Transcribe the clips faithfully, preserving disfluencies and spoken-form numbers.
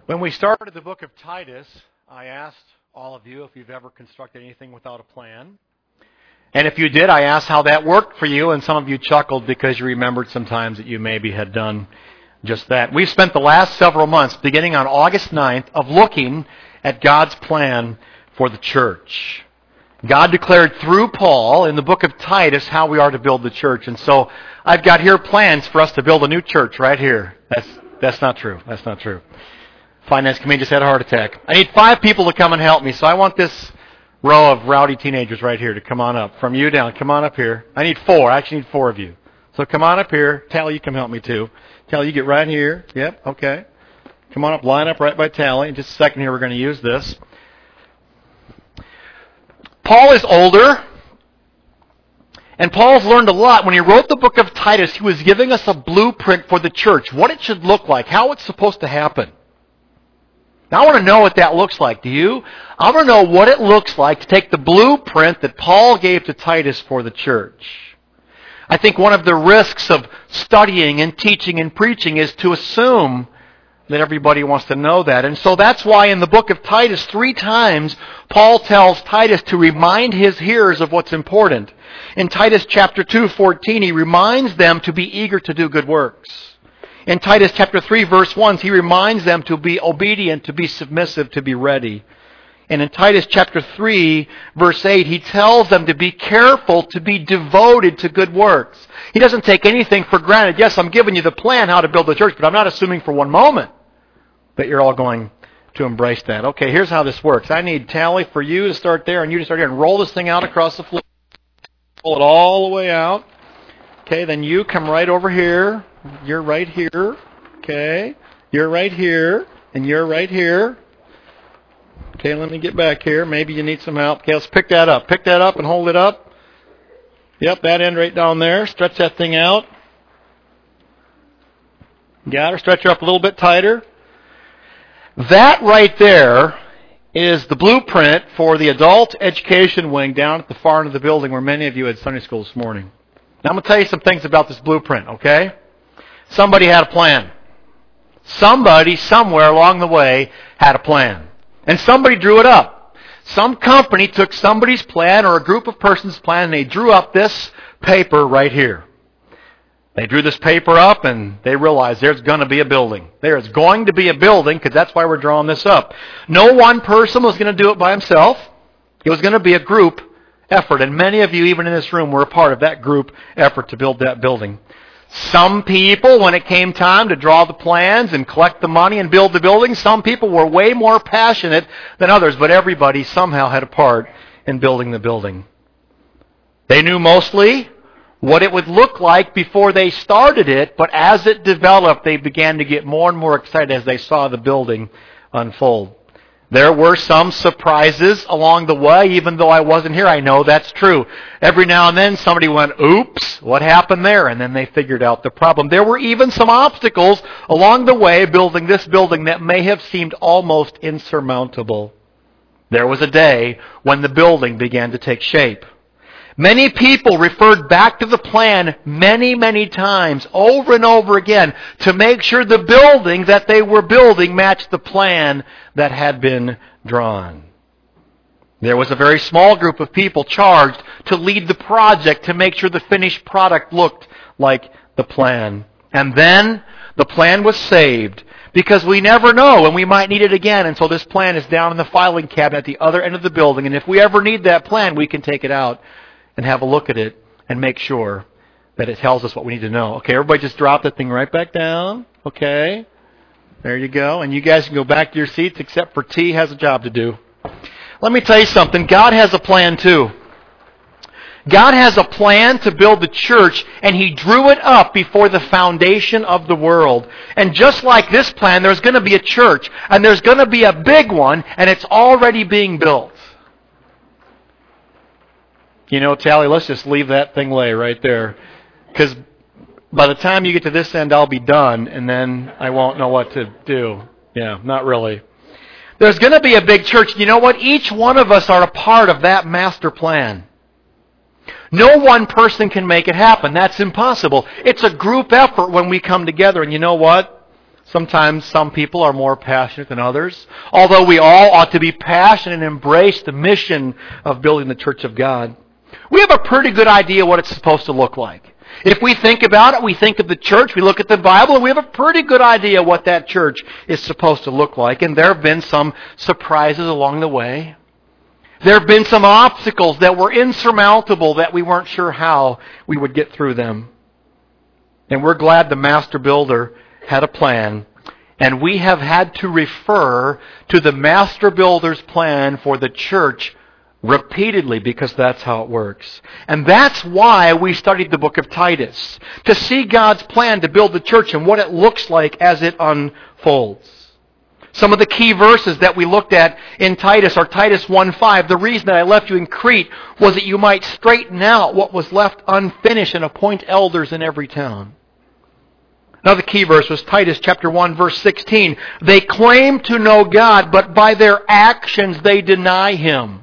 When we started the book of Titus, I asked all of you if you've ever constructed anything without a plan. And if you did, I asked how that worked for you, and some of you chuckled because you remembered some times that you maybe had done just that. We've spent the last several months, beginning on August ninth, of looking at God's plan for the church. God declared through Paul in the book of Titus how we are to build the church. And so I've got here plans for us to build a new church right here. That's that's not true. That's not true. Finance committee just had a heart attack. I need five people to come and help me. So I want this row of rowdy teenagers right here to come on up. From you down, come on up here. I need four. I actually need four of you. So come on up here. Tally, you come help me too. Tally, you get right here. Yep, okay. Come on up, line up right by Tally. In just a second here, we're going to use this. Paul is older, and Paul's learned a lot. When he wrote the book of Titus, he was giving us a blueprint for the church, what it should look like, how it's supposed to happen. Now I want to know what that looks like. Do you? I want to know what it looks like to take the blueprint that Paul gave to Titus for the church. I think one of the risks of studying and teaching and preaching is to assume that everybody wants to know that. And so that's why in the book of Titus, three times, Paul tells Titus to remind his hearers of what's important. In Titus chapter two, fourteen, he reminds them to be eager to do good works. In Titus chapter three, verse one, he reminds them to be obedient, to be submissive, to be ready. And in Titus chapter three, verse eight, he tells them to be careful, to be devoted to good works. He doesn't take anything for granted. Yes, I'm giving you the plan how to build the church, but I'm not assuming for one moment that you're all going to embrace that. Okay, here's how this works. I need Tally for you to start there and you to start here and roll this thing out across the floor. Pull it all the way out. Okay, then you come right over here. You're right here. Okay, you're right here. And you're right here. Okay, let me get back here. Maybe you need some help. Okay, let's pick that up. Pick that up and hold it up. Yep, that end right down there. Stretch that thing out. Got her. Stretch her up a little bit tighter. That right there is the blueprint for the adult education wing down at the far end of the building where many of you had Sunday school this morning. Now I'm going to tell you some things about this blueprint, okay? Somebody had a plan. Somebody, somewhere along the way, had a plan. And somebody drew it up. Some company took somebody's plan or a group of persons' plan and they drew up this paper right here. They drew this paper up and they realized there's going to be a building. There is going to be a building because that's why we're drawing this up. No one person was going to do it by himself. It was going to be a group effort. And many of you, even in this room, were a part of that group effort to build that building. Some people, when it came time to draw the plans and collect the money and build the building, some people were way more passionate than others, but everybody somehow had a part in building the building. They knew mostly what it would look like before they started it, but as it developed, they began to get more and more excited as they saw the building unfold. There were some surprises along the way, even though I wasn't here. I know that's true. Every now and then somebody went, oops, what happened there? And then they figured out the problem. There were even some obstacles along the way building this building that may have seemed almost insurmountable. There was a day when the building began to take shape. Many people referred back to the plan many, many times, over and over again, to make sure the building that they were building matched the plan that had been drawn. There was a very small group of people charged to lead the project to make sure the finished product looked like the plan. And then the plan was saved because we never know and we might need it again. And so this plan is down in the filing cabinet at the other end of the building. And if we ever need that plan, we can take it out and have a look at it and make sure that it tells us what we need to know. Okay, everybody just drop that thing right back down. Okay, there you go. And you guys can go back to your seats except for T has a job to do. Let me tell you something. God has a plan too. God has a plan to build the church, and He drew it up before the foundation of the world. And just like this plan, there's going to be a church, and there's going to be a big one, and it's already being built. You know, Tally, let's just leave that thing lay right there. Because by the time you get to this end, I'll be done, and then I won't know what to do. Yeah, not really. There's going to be a big church. You know what? Each one of us are a part of that master plan. No one person can make it happen. That's impossible. It's a group effort when we come together. And you know what? Sometimes some people are more passionate than others, although we all ought to be passionate and embrace the mission of building the church of God. We have a pretty good idea what it's supposed to look like. If we think about it, we think of the church, we look at the Bible, and we have a pretty good idea what that church is supposed to look like. And there have been some surprises along the way. There have been some obstacles that were insurmountable that we weren't sure how we would get through them. And we're glad the master builder had a plan. And we have had to refer to the master builder's plan for the church repeatedly because that's how it works. And that's why we studied the book of Titus, to see God's plan to build the church and what it looks like as it unfolds. Some of the key verses that we looked at in Titus are Titus one five. The reason that I left you in Crete was that you might straighten out what was left unfinished and appoint elders in every town. Another key verse was Titus chapter one verse sixteen. They claim to know God, but by their actions they deny Him.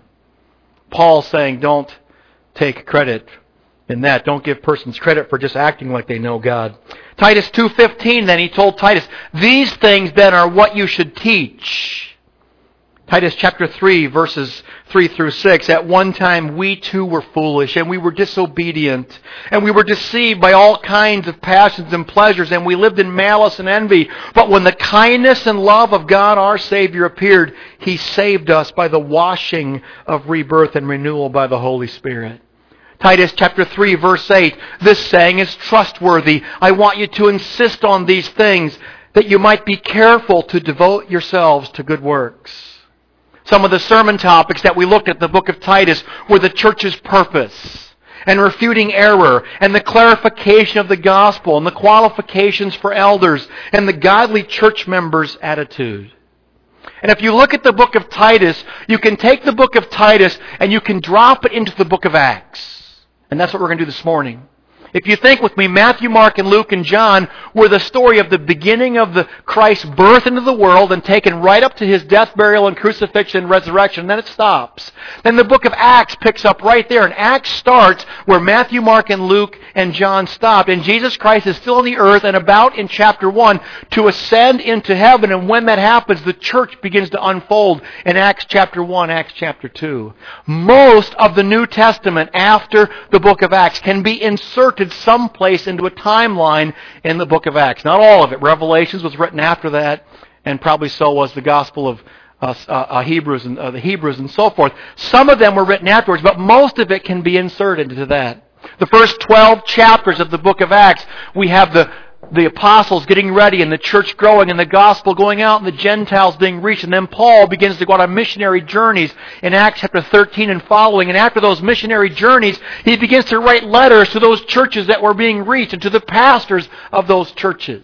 Paul saying, don't take credit in that. Don't give persons credit for just acting like they know God. Titus two fifteen, then he told Titus, these things then are what you should teach. Titus chapter three, verses three through six. At one time we too were foolish, and we were disobedient, and we were deceived by all kinds of passions and pleasures, and we lived in malice and envy. But when the kindness and love of God our Savior appeared, He saved us by the washing of rebirth and renewal by the Holy Spirit. Titus chapter three, verse eight. This saying is trustworthy. I want you to insist on these things, that you might be careful to devote yourselves to good works. Some of the sermon topics that we looked at in the book of Titus were the church's purpose, and refuting error, and the clarification of the gospel, and the qualifications for elders, and the godly church members' attitude. And if you look at the book of Titus, you can take the book of Titus and you can drop it into the book of Acts. And that's what we're going to do this morning. If you think with me, Matthew, Mark, and Luke, and John were the story of the beginning of the Christ's birth into the world and taken right up to His death, burial, and crucifixion and resurrection. And then it stops. Then the book of Acts picks up right there. And Acts starts where Matthew, Mark, and Luke, and John stopped. And Jesus Christ is still on the earth and about in chapter one to ascend into heaven. And when that happens, the church begins to unfold in Acts chapter one, Acts chapter two. Most of the New Testament after the book of Acts can be inserted someplace into a timeline in the book of Acts. Not all of it. Revelations was written after that, and probably so was the Gospel of uh, uh, Hebrews and uh, the Hebrews and so forth. Some of them were written afterwards, but most of it can be inserted into that. The first twelve chapters of the book of Acts, we have the the apostles getting ready and the church growing and the gospel going out and the Gentiles being reached. And then Paul begins to go on missionary journeys in Acts chapter thirteen and following. And after those missionary journeys, he begins to write letters to those churches that were being reached and to the pastors of those churches.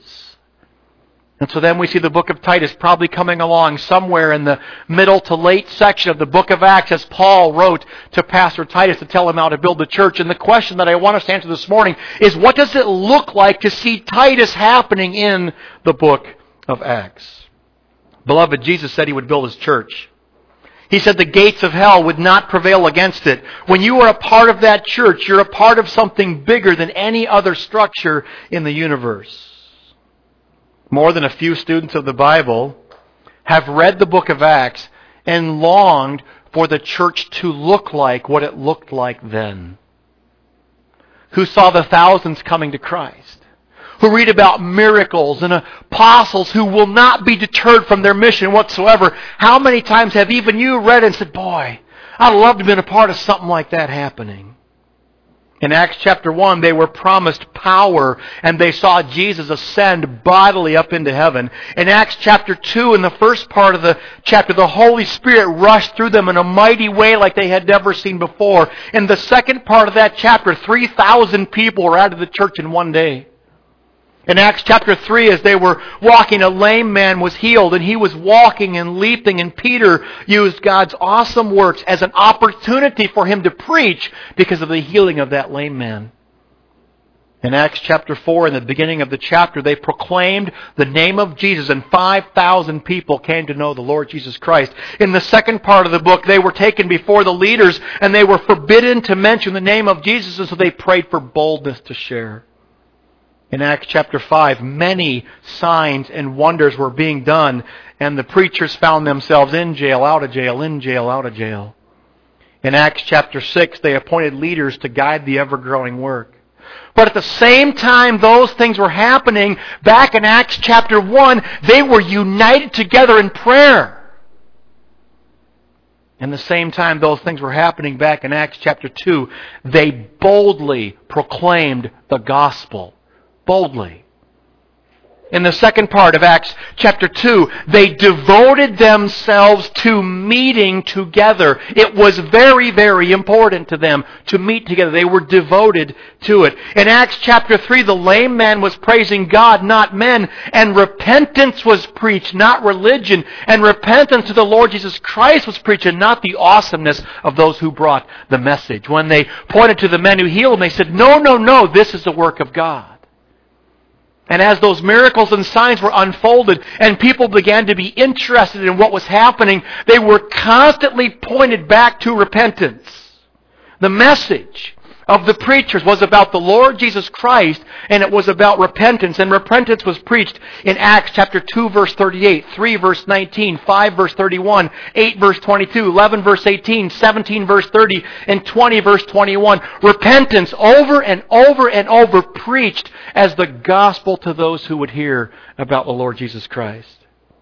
And so then we see the book of Titus probably coming along somewhere in the middle to late section of the book of Acts as Paul wrote to Pastor Titus to tell him how to build the church. And the question that I want us to answer this morning is, what does it look like to see Titus happening in the book of Acts? Beloved, Jesus said He would build His church. He said the gates of hell would not prevail against it. When you are a part of that church, you're a part of something bigger than any other structure in the universe. More than a few students of the Bible have read the book of Acts and longed for the church to look like what it looked like then. Who saw the thousands coming to Christ. Who read about miracles and apostles who will not be deterred from their mission whatsoever. How many times have even you read and said, boy, I'd love to have been a part of something like that happening. In Acts chapter one, they were promised power, and they saw Jesus ascend bodily up into heaven. In Acts chapter two, in the first part of the chapter, the Holy Spirit rushed through them in a mighty way like they had never seen before. In the second part of that chapter, three thousand people were added to the church in one day. In Acts chapter three, as they were walking, a lame man was healed, and he was walking and leaping, and Peter used God's awesome works as an opportunity for him to preach because of the healing of that lame man. In Acts chapter four, in the beginning of the chapter, they proclaimed the name of Jesus, and five thousand people came to know the Lord Jesus Christ. In the second part of the book, they were taken before the leaders, and they were forbidden to mention the name of Jesus, and so they prayed for boldness to share. In Acts chapter five, many signs and wonders were being done, and the preachers found themselves in jail, out of jail, in jail, out of jail. In Acts chapter six, they appointed leaders to guide the ever-growing work. But at the same time those things were happening, back in Acts chapter one, they were united together in prayer. And the same time those things were happening back in Acts chapter two, they boldly proclaimed the gospel. Boldly. In the second part of Acts chapter two, they devoted themselves to meeting together. It was very, very important to them to meet together. They were devoted to it. In Acts chapter three, the lame man was praising God, not men, and repentance was preached, not religion. And repentance to the Lord Jesus Christ was preached, and not the awesomeness of those who brought the message. When they pointed to the men who healed them, they said, no, no, no, this is the work of God. And as those miracles and signs were unfolded and people began to be interested in what was happening, they were constantly pointed back to repentance. The message of the preachers was about the Lord Jesus Christ, and it was about repentance. And repentance was preached in Acts chapter two verse thirty-eight, three verse nineteen, five verse thirty-one, eight verse twenty-two, eleven verse eighteen, seventeen verse thirty, and twenty verse twenty-one. Repentance over and over and over preached as the gospel to those who would hear about the Lord Jesus Christ.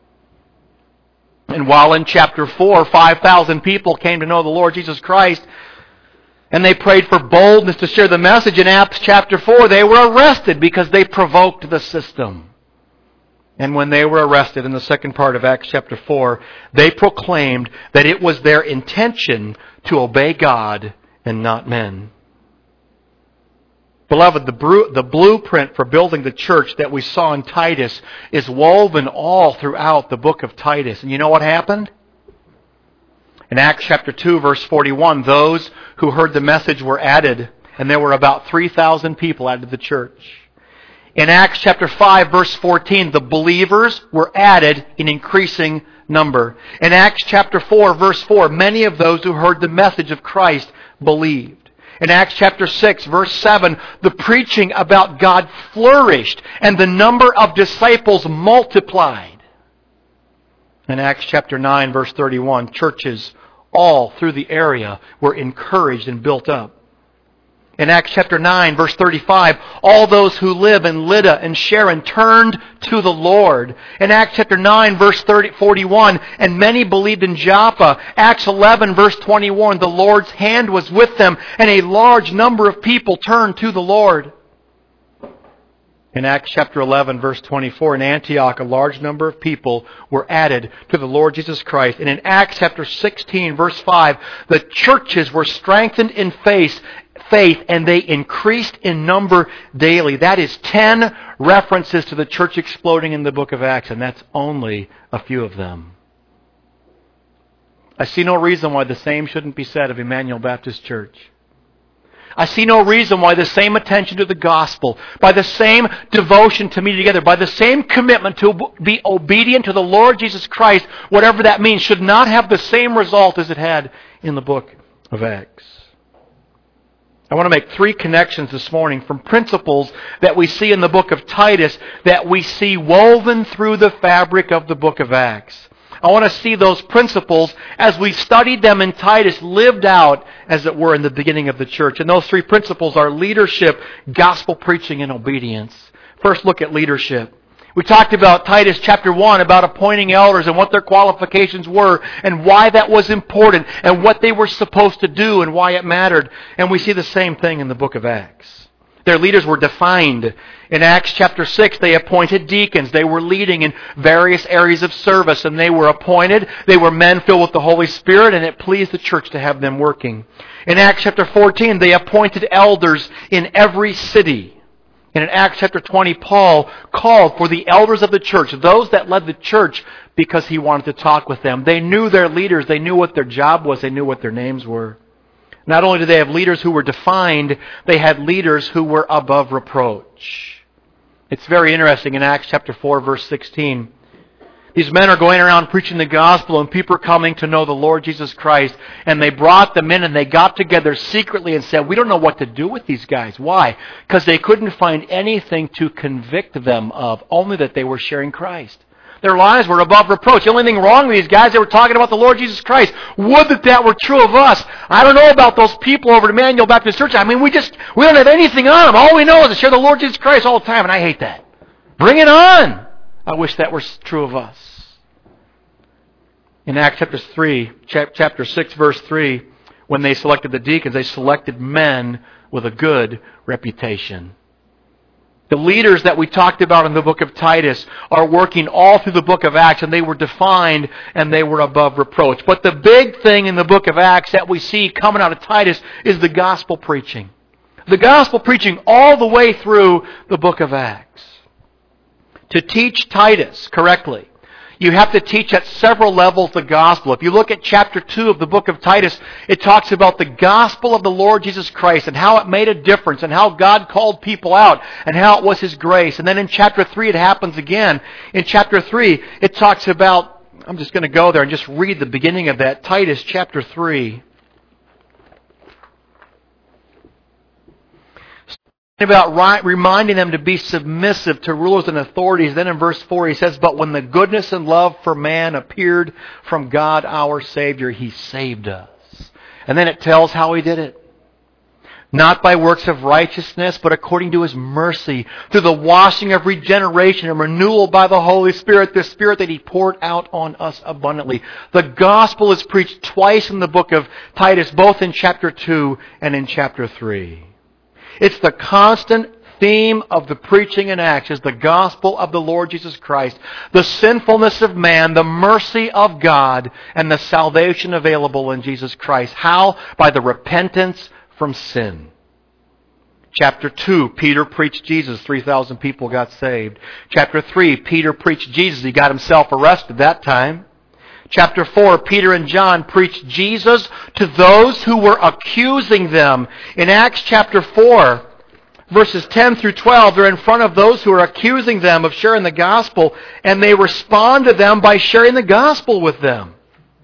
And while in chapter four, five thousand people came to know the Lord Jesus Christ, and they prayed for boldness to share the message, in Acts chapter four, they were arrested because they provoked the system. And when they were arrested in the second part of Acts chapter four, they proclaimed that it was their intention to obey God and not men. Beloved, the, bru- the blueprint for building the church that we saw in Titus is woven all throughout the book of Titus. And you know what happened? In Acts chapter two, verse forty-one, those who heard the message were added, and there were about three thousand people added to the church. In Acts chapter five, verse fourteen, the believers were added in increasing number. In Acts chapter four, verse four, many of those who heard the message of Christ believed. In Acts chapter six, verse seven, the preaching about God flourished, and the number of disciples multiplied. In Acts chapter nine, verse thirty-one, churches all through the area were encouraged and built up. In Acts chapter nine, verse thirty-five, all those who live in Lydda and Sharon turned to the Lord. In Acts chapter nine, verse thirty, forty-one, and many believed in Joppa. Acts eleven, verse twenty-one, the Lord's hand was with them, and a large number of people turned to the Lord. In Acts chapter eleven, verse twenty-four, in Antioch, a large number of people were added to the Lord Jesus Christ. And in Acts chapter sixteen, verse five, the churches were strengthened in faith, faith, and they increased in number daily. That is ten references to the church exploding in the book of Acts, and that's only a few of them. I see no reason why the same shouldn't be said of Emmanuel Baptist Church. I see no reason why the same attention to the gospel, by the same devotion to meet together, by the same commitment to be obedient to the Lord Jesus Christ, whatever that means, should not have the same result as it had in the book of Acts. I want to make three connections this morning from principles that we see in the book of Titus that we see woven through the fabric of the book of Acts. I want to see those principles as we studied them in Titus lived out, as it were, in the beginning of the church. And those three principles are leadership, gospel preaching, and obedience. First, look at leadership. We talked about Titus chapter one, about appointing elders and what their qualifications were and why that was important and what they were supposed to do and why it mattered. And we see the same thing in the book of Acts. Their leaders were defined. In Acts chapter six, they appointed deacons. They were leading in various areas of service, and they were appointed. They were men filled with the Holy Spirit, and it pleased the church to have them working. In Acts chapter fourteen, they appointed elders in every city. And in Acts chapter twenty, Paul called for the elders of the church, those that led the church, because he wanted to talk with them. They knew their leaders. They knew what their job was. They knew what their names were. Not only did they have leaders who were defined, they had leaders who were above reproach. It's very interesting in Acts chapter four, verse sixteen. These men are going around preaching the gospel, and people are coming to know the Lord Jesus Christ. And they brought them in, and they got together secretly and said, we don't know what to do with these guys. Why? Because they couldn't find anything to convict them of, only that they were sharing Christ. Their lives were above reproach. The only thing wrong with these guys, they were talking about the Lord Jesus Christ. Would that that were true of us. I don't know about those people over at Emmanuel Baptist Church. I mean, we just, we don't have anything on them. All we know is to share the Lord Jesus Christ all the time, and I hate that. Bring it on. I wish that were true of us. In Acts chapter three, chapter six, verse three, when they selected the deacons, they selected men with a good reputation. The leaders that we talked about in the book of Titus are working all through the book of Acts, and they were defined and they were above reproach. But the big thing in the book of Acts that we see coming out of Titus is the gospel preaching. The gospel preaching all the way through the book of Acts. To teach Titus correctly, you have to teach at several levels the gospel. If you look at chapter two of the book of Titus, it talks about the gospel of the Lord Jesus Christ and how it made a difference and how God called people out and how it was His grace. And then in chapter three it happens again. In chapter three it talks about, I'm just going to go there and just read the beginning of that. Titus chapter three. About reminding them to be submissive to rulers and authorities. Then in verse four he says, but when the goodness and love for man appeared from God our Savior, He saved us. And then it tells how He did it. Not by works of righteousness, but according to His mercy, through the washing of regeneration and renewal by the Holy Spirit, the Spirit that He poured out on us abundantly. The gospel is preached twice in the book of Titus, both in chapter two and in chapter three. It's the constant theme of the preaching in Acts is the gospel of the Lord Jesus Christ, the sinfulness of man, the mercy of God, and the salvation available in Jesus Christ. How? By the repentance from sin. Chapter two, Peter preached Jesus. three thousand people got saved. Chapter three, Peter preached Jesus. He got himself arrested that time. Chapter four, Peter and John preached Jesus to those who were accusing them. In Acts chapter four, verses ten through twelve, they're in front of those who are accusing them of sharing the gospel, and they respond to them by sharing the gospel with them.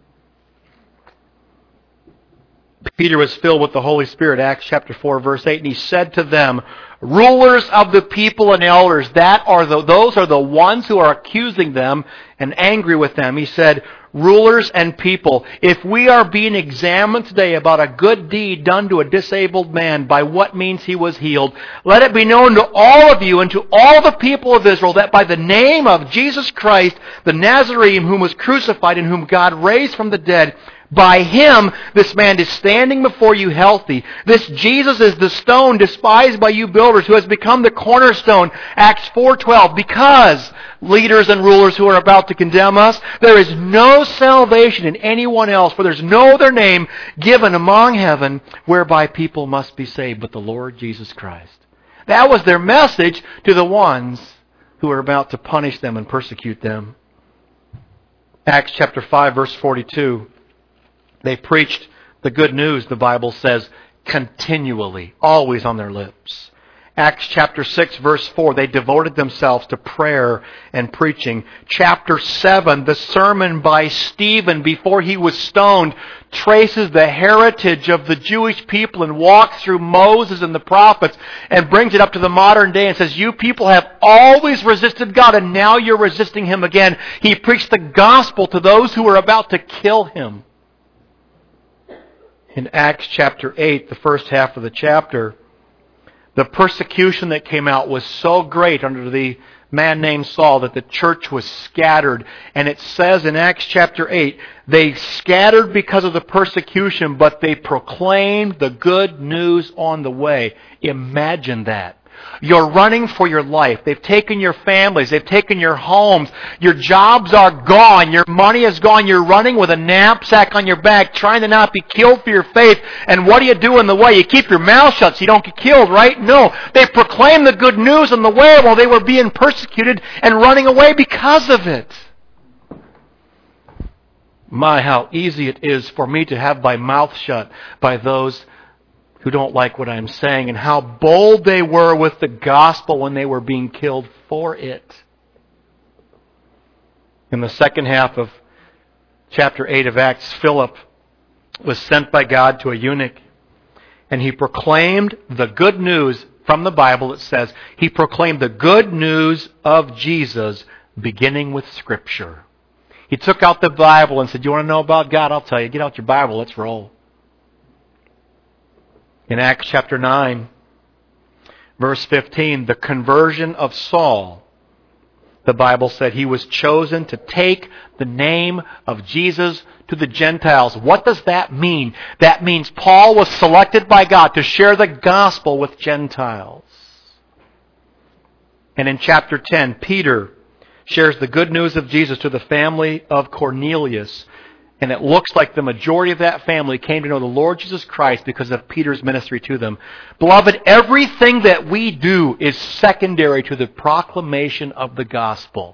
Peter was filled with the Holy Spirit, Acts chapter four, verse eight, and he said to them, rulers of the people and elders, that are the, those are the ones who are accusing them and angry with them. He said, rulers and people, if we are being examined today about a good deed done to a disabled man, by what means he was healed, let it be known to all of you and to all the people of Israel that by the name of Jesus Christ, the Nazarene, whom was crucified and whom God raised from the dead, by Him, this man is standing before you healthy. This Jesus is the stone despised by you builders, who has become the cornerstone, Acts four twelve. Because, leaders and rulers who are about to condemn us, there is no salvation in anyone else, for there's no other name given among heaven whereby people must be saved but the Lord Jesus Christ. That was their message to the ones who are about to punish them and persecute them. Acts chapter five, verse forty-two. They preached the good news, the Bible says, continually, always on their lips. Acts chapter six, verse four, they devoted themselves to prayer and preaching. Chapter seven, the sermon by Stephen before he was stoned, traces the heritage of the Jewish people and walks through Moses and the prophets and brings it up to the modern day and says, you people have always resisted God and now you're resisting Him again. He preached the gospel to those who were about to kill Him. In Acts chapter eight, the first half of the chapter, the persecution that came out was so great under the man named Saul that the church was scattered. And it says in Acts chapter eight, they scattered because of the persecution, but they proclaimed the good news on the way. Imagine that. You're running for your life. They've taken your families. They've taken your homes. Your jobs are gone. Your money is gone. You're running with a knapsack on your back, trying to not be killed for your faith. And what do you do in the way? You keep your mouth shut so you don't get killed, right? No. They proclaimed the good news on the way while they were being persecuted and running away because of it. My, how easy it is for me to have my mouth shut by those who don't like what I'm saying, and how bold they were with the gospel when they were being killed for it. In the second half of chapter eight of Acts, Philip was sent by God to a eunuch, and he proclaimed the good news from the Bible. It says, he proclaimed the good news of Jesus, beginning with Scripture. He took out the Bible and said, you want to know about God? I'll tell you. Get out your Bible. Let's roll. In Acts chapter nine, verse fifteen, the conversion of Saul, the Bible said he was chosen to take the name of Jesus to the Gentiles. What does that mean? That means Paul was selected by God to share the gospel with Gentiles. And in chapter ten, Peter shares the good news of Jesus to the family of Cornelius. And it looks like the majority of that family came to know the Lord Jesus Christ because of Peter's ministry to them. Beloved, everything that we do is secondary to the proclamation of the gospel.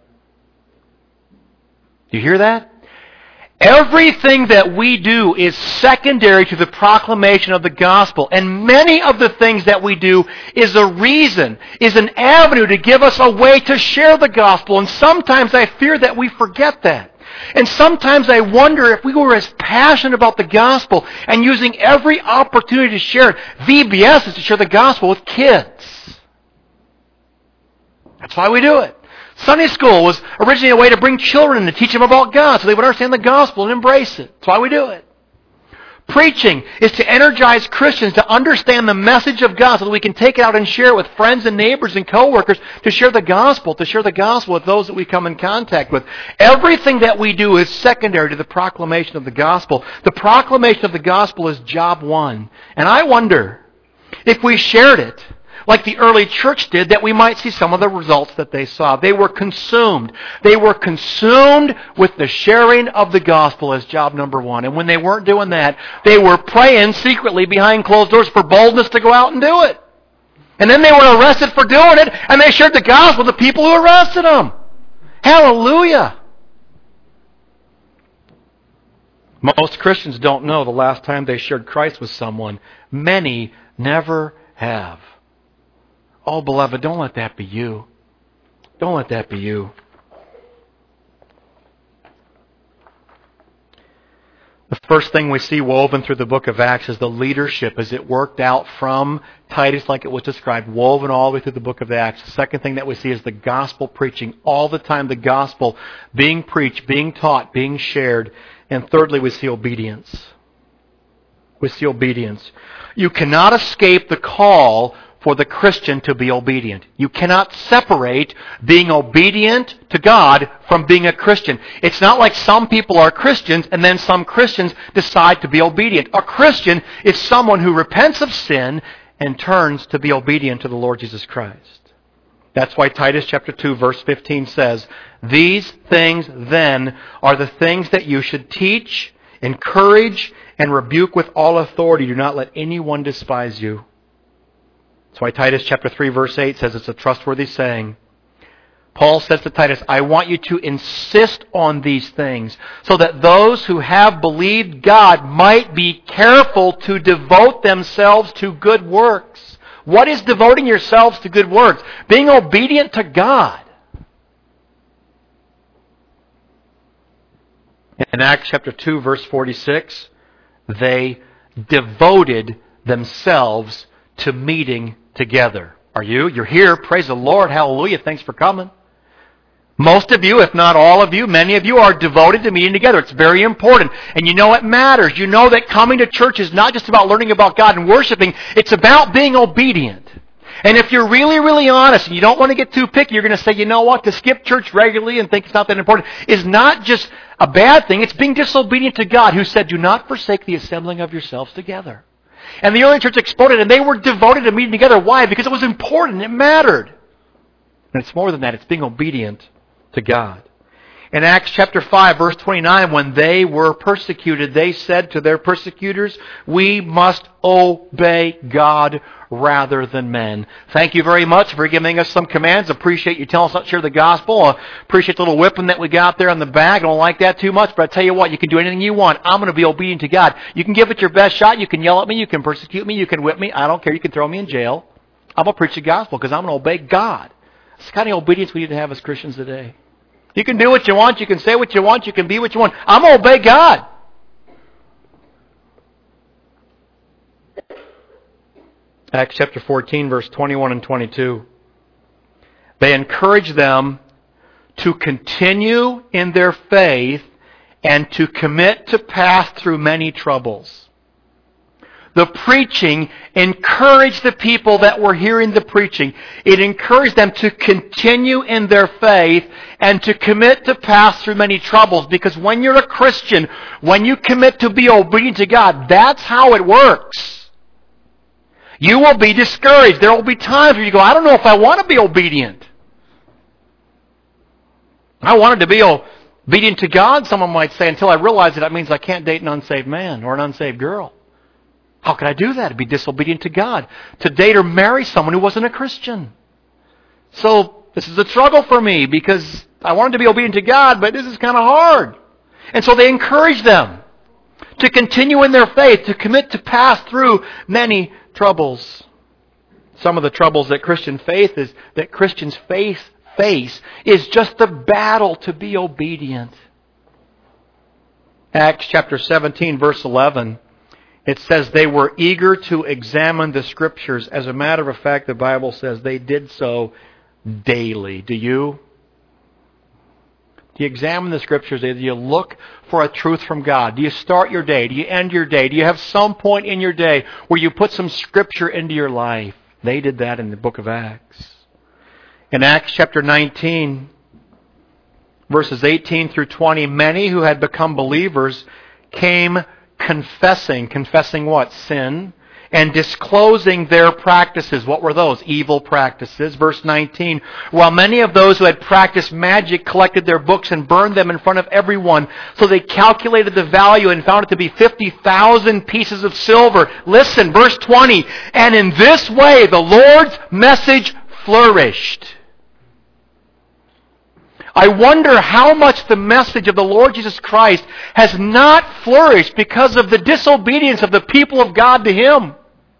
Do you hear that? Everything that we do is secondary to the proclamation of the gospel. And many of the things that we do is a reason, is an avenue to give us a way to share the gospel. And sometimes I fear that we forget that. And sometimes I wonder if we were as passionate about the gospel and using every opportunity to share it. V B S is to share the gospel with kids. That's why we do it. Sunday school was originally a way to bring children and to teach them about God so they would understand the gospel and embrace it. That's why we do it. Preaching is to energize Christians to understand the message of God so that we can take it out and share it with friends and neighbors and coworkers, to share the gospel, to share the gospel with those that we come in contact with. Everything that we do is secondary to the proclamation of the gospel. The proclamation of the gospel is job one. And I wonder if we shared it like the early church did, that we might see some of the results that they saw. They were consumed. They were consumed with the sharing of the gospel as job number one. And when they weren't doing that, they were praying secretly behind closed doors for boldness to go out and do it. And then they were arrested for doing it, and they shared the gospel with the people who arrested them. Hallelujah! Most Christians don't know the last time they shared Christ with someone. Many never have. Oh, beloved, don't let that be you. Don't let that be you. The first thing we see woven through the book of Acts is the leadership as it worked out from Titus like it was described, woven all the way through the book of Acts. The second thing that we see is the gospel preaching. All the time the gospel being preached, being taught, being shared. And thirdly, we see obedience. We see obedience. You cannot escape the call for the Christian to be obedient. You cannot separate being obedient to God from being a Christian. It's not like some people are Christians and then some Christians decide to be obedient. A Christian is someone who repents of sin and turns to be obedient to the Lord Jesus Christ. That's why Titus chapter two verse fifteen says, "These things then are the things that you should teach, encourage, and rebuke with all authority. Do not let anyone despise you." That's why Titus chapter three verse eight says it's a trustworthy saying. Paul says to Titus, I want you to insist on these things so that those who have believed God might be careful to devote themselves to good works. What is devoting yourselves to good works? Being obedient to God. In Acts chapter two verse forty-six, they devoted themselves to meeting together. Are you? You're here. Praise the Lord. Hallelujah. Thanks for coming. Most of you, if not all of you, many of you are devoted to meeting together. It's very important. And you know it matters. You know that coming to church is not just about learning about God and worshiping. It's about being obedient. And if you're really, really honest and you don't want to get too picky, you're going to say, you know what, to skip church regularly and think it's not that important is not just a bad thing. It's being disobedient to God, who said, do not forsake the assembling of yourselves together. And the early church exploded, and they were devoted to meeting together. Why? Because it was important. It mattered. And it's more than that. It's being obedient to God. In Acts chapter five, verse twenty-nine, when they were persecuted, they said to their persecutors, we must obey God rather than men. Thank you very much for giving us some commands. Appreciate you telling us not to share the gospel. I appreciate the little whipping that we got there on the back. I don't like that too much, but I tell you what, you can do anything you want. I'm going to be obedient to God. You can give it your best shot. You can yell at me. You can persecute me. You can whip me. I don't care. You can throw me in jail. I'm going to preach the gospel because I'm going to obey God. It's the kind of obedience we need to have as Christians today. You can do what you want. You can say what you want. You can be what you want. I'm going to obey God. Acts chapter fourteen, verse twenty-one and twenty-two. They encourage them to continue in their faith and to commit to pass through many troubles. The preaching encouraged the people that were hearing the preaching. It encouraged them to continue in their faith and to commit to pass through many troubles. Because when you're a Christian, when you commit to be obedient to God, that's how it works. You will be discouraged. There will be times where you go, I don't know if I want to be obedient. I wanted to be obedient to God, someone might say, until I realized that that means I can't date an unsaved man or an unsaved girl. How could I do that? Be disobedient to God. To date or marry someone who wasn't a Christian. So this is a struggle for me because I wanted to be obedient to God, but this is kind of hard. And so they encourage them to continue in their faith, to commit to pass through many troubles. Some of the troubles that Christian faith is that Christians face face is just the battle to be obedient. Acts chapter seventeen, verse eleven. It says they were eager to examine the Scriptures. As a matter of fact, the Bible says they did so daily. Do you? Do you examine the Scriptures? Do you look for a truth from God? Do you start your day? Do you end your day? Do you have some point in your day where you put some Scripture into your life? They did that in the book of Acts. In Acts chapter nineteen, verses eighteen through twenty, many who had become believers came confessing. Confessing what? Sin. And disclosing their practices. What were those? Evil practices. Verse nineteen, while many of those who had practiced magic collected their books and burned them in front of everyone. So they calculated the value and found it to be fifty thousand pieces of silver. Listen, verse twenty, and in this way the Lord's message flourished. I wonder how much the message of the Lord Jesus Christ has not flourished because of the disobedience of the people of God to Him.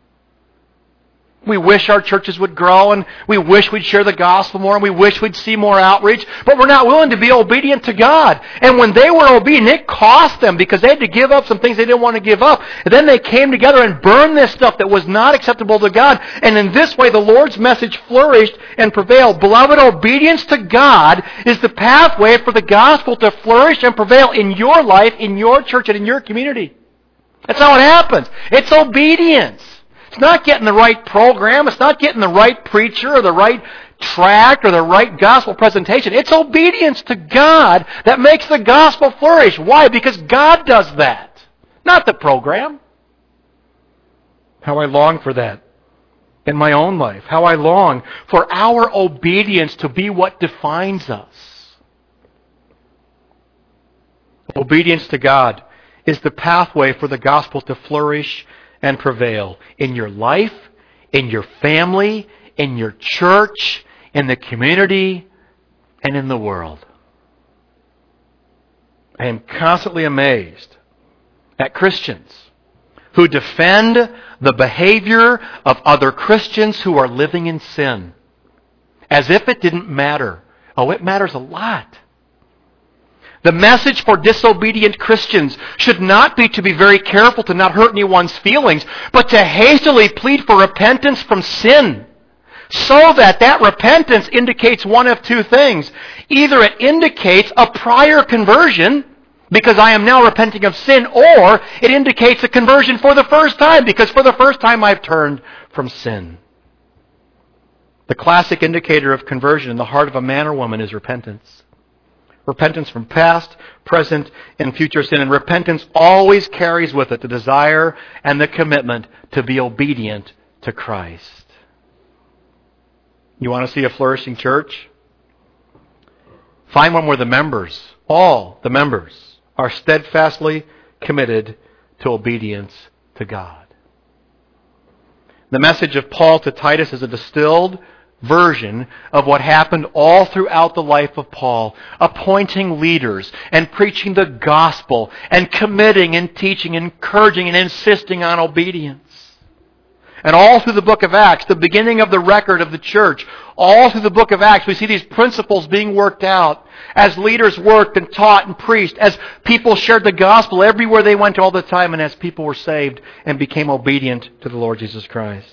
We wish our churches would grow, and we wish we'd share the gospel more, and we wish we'd see more outreach, but we're not willing to be obedient to God. And when they were obedient, it cost them because they had to give up some things they didn't want to give up. And then they came together and burned this stuff that was not acceptable to God. And in this way, the Lord's message flourished and prevailed. Beloved, obedience to God is the pathway for the gospel to flourish and prevail in your life, in your church, and in your community. That's how it happens. It's obedience. It's not getting the right program. It's not getting the right preacher or the right tract or the right gospel presentation. It's obedience to God that makes the gospel flourish. Why? Because God does that, not the program. How I long for that in my own life. How I long for our obedience to be what defines us. Obedience to God is the pathway for the gospel to flourish and prevail in your life, in your family, in your church, in the community, and in the world. I am constantly amazed at Christians who defend the behavior of other Christians who are living in sin, as if it didn't matter. Oh, it matters a lot. The message for disobedient Christians should not be to be very careful to not hurt anyone's feelings, but to hastily plead for repentance from sin, so that that repentance indicates one of two things. Either it indicates a prior conversion, because I am now repenting of sin, or it indicates a conversion for the first time, because for the first time I've turned from sin. The classic indicator of conversion in the heart of a man or woman is repentance. Repentance from past, present, and future sin. And repentance always carries with it the desire and the commitment to be obedient to Christ. You want to see a flourishing church? Find one where the members, all the members, are steadfastly committed to obedience to God. The message of Paul to Titus is a distilled version of what happened all throughout the life of Paul, appointing leaders and preaching the gospel and committing and teaching, encouraging and insisting on obedience. And all through the book of Acts, the beginning of the record of the church, all through the book of Acts, we see these principles being worked out as leaders worked and taught and preached, as people shared the gospel everywhere they went all the time, and as people were saved and became obedient to the Lord Jesus Christ.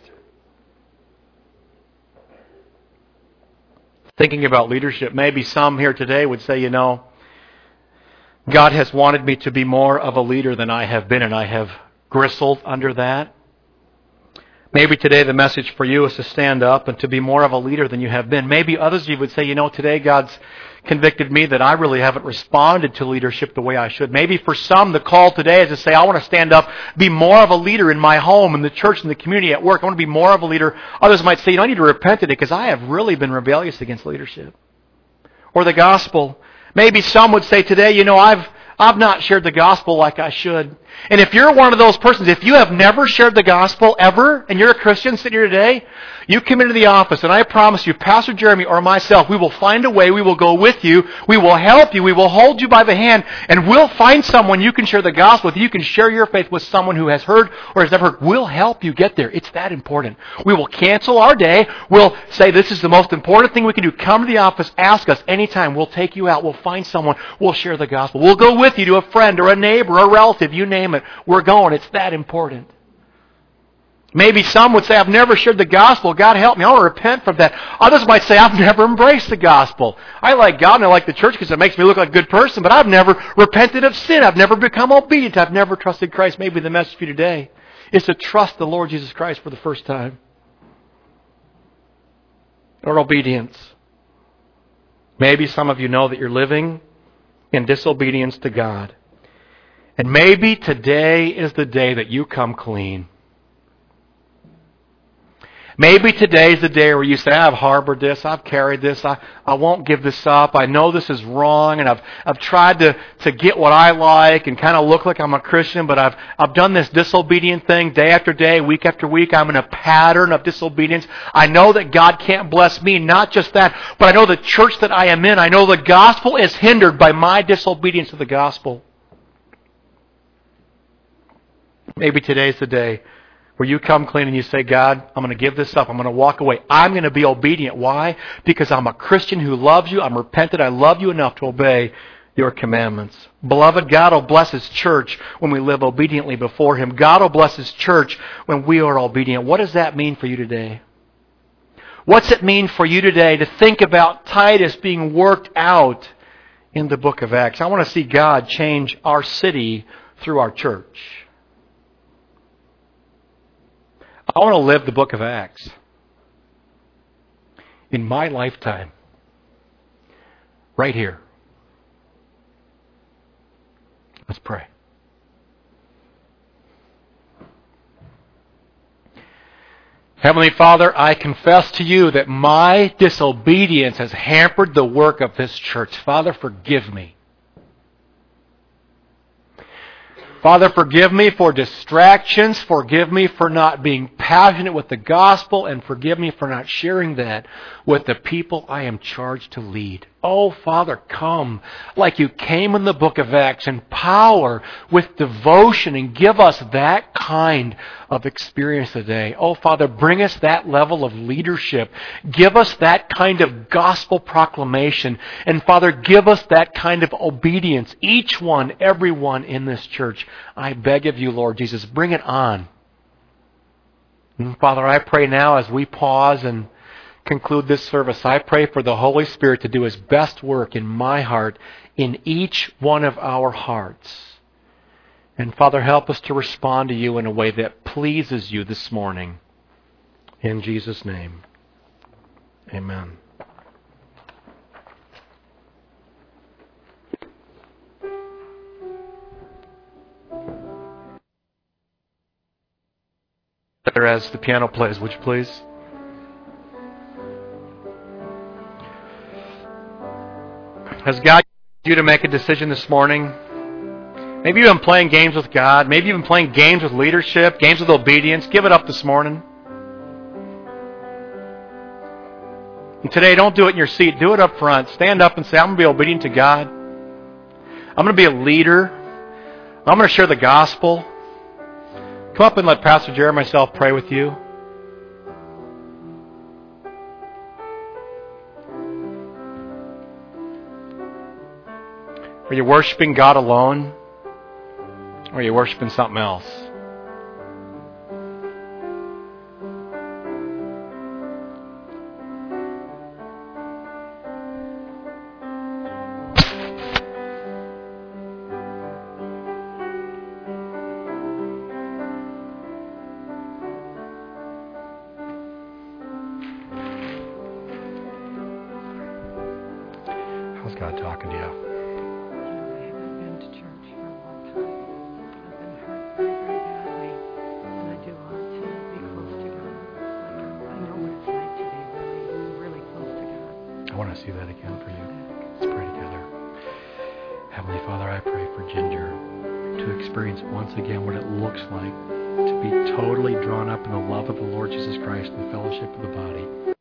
Thinking about leadership, maybe some here today would say, you know, God has wanted me to be more of a leader than I have been, and I have gristled under that. Maybe today the message for you is to stand up and to be more of a leader than you have been. Maybe others of you would say, you know, today God's convicted me that I really haven't responded to leadership the way I should. Maybe for some the call today is to say, I want to stand up, be more of a leader in my home, in the church, in the community, at work. I want to be more of a leader. Others might say, you know, I need to repent today because I have really been rebellious against leadership. Or the gospel. Maybe some would say today, you know, I've I've not shared the gospel like I should. And if you're one of those persons, if you have never shared the gospel ever, and you're a Christian sitting here today, you come into the office, and I promise you, Pastor Jeremy or myself, we will find a way, we will go with you, we will help you, we will hold you by the hand, and we'll find someone you can share the gospel with. You can share your faith with someone who has heard or has never heard. We'll help you get there. It's that important. We will cancel our day. We'll say this is the most important thing we can do. Come to the office, ask us anytime. We'll take you out. We'll find someone. We'll share the gospel. We'll go with you to a friend or a neighbor or a relative, you name it. We're going. It's that important. Maybe some would say, I've never shared the gospel. God help me. I want to repent from that. Others might say, I've never embraced the gospel. I like God and I like the church because it makes me look like a good person, but I've never repented of sin. I've never become obedient. I've never trusted Christ. Maybe the message for you today is to trust the Lord Jesus Christ for the first time. Or obedience. Maybe some of you know that you're living in disobedience to God. And maybe today is the day that you come clean. Maybe today's the day where you say, I've harbored this, I've carried this, I, I won't give this up, I know this is wrong, and I've I've tried to, to get what I like and kind of look like I'm a Christian, but I've I've done this disobedient thing day after day, week after week. I'm in a pattern of disobedience. I know that God can't bless me, not just that, but I know the church that I am in, I know the gospel is hindered by my disobedience to the gospel. Maybe today's the day where you come clean and you say, God, I'm going to give this up. I'm going to walk away. I'm going to be obedient. Why? Because I'm a Christian who loves you. I'm repentant. I love you enough to obey your commandments. Beloved, God will bless His church when we live obediently before Him. God will bless His church when we are obedient. What does that mean for you today? What's it mean for you today to think about Titus being worked out in the book of Acts? I want to see God change our city through our church. I want to live the book of Acts in my lifetime, right here. Let's pray. Heavenly Father, I confess to you that my disobedience has hampered the work of this church. Father, forgive me. Father, forgive me for distractions. Forgive me for not being passionate with the gospel. And forgive me for not sharing that with the people I am charged to lead. Oh, Father, come like you came in the book of Acts in power with devotion and give us that kind of experience today. Oh, Father, bring us that level of leadership. Give us that kind of gospel proclamation. And Father, give us that kind of obedience. Each one, everyone in this church. I beg of you, Lord Jesus, bring it on. And Father, I pray now as we pause and conclude this service, I pray for the Holy Spirit to do His best work in my heart, in each one of our hearts. And Father, help us to respond to you in a way that pleases you this morning. In Jesus' name, amen. As the piano plays, would you please? Has God asked you to make a decision this morning? Maybe you've been playing games with God. Maybe you've been playing games with leadership, games with obedience. Give it up this morning. And today, don't do it in your seat. Do it up front. Stand up and say, I'm going to be obedient to God. I'm going to be a leader. I'm going to share the gospel. Come up and let Pastor Jerry and myself pray with you. Are you worshiping God alone? Or are you worshiping something else? How's God talking to you? I haven't been to church for a long time. I've been hurt very, very badly, and I do want to be close to God. Like I know what it's like to be really, really close to God. I want to see that again for you. Let's pray together. Heavenly Father, I pray for Ginger to experience once again what it looks like to be totally drawn up in the love of the Lord Jesus Christ and the fellowship of the body.